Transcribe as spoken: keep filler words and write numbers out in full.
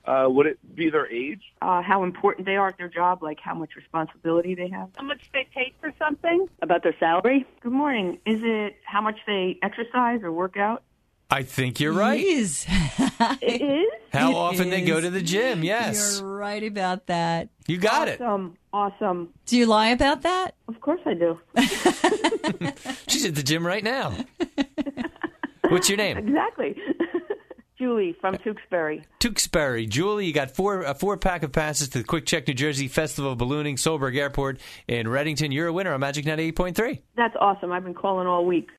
Uh, would it be their age? Uh, how important they are at their job, like how much responsibility they have. How much they take for something? About their salary. Good morning. Is it how much they exercise or work out? I think you're right. It is. It is? How It often they is. go to the gym, yes. You're right about that. You got it. Awesome. Awesome. Do you lie about that? Of course I do. She's at the gym right now. What's your name? Exactly. Julie from Tewksbury. Tewksbury. Julie, you got four a four pack of passes to the Quick Check New Jersey Festival of Ballooning, Solberg Airport in Reddington. You're a winner on Magic ninety-eight point three. That's awesome. I've been calling all week.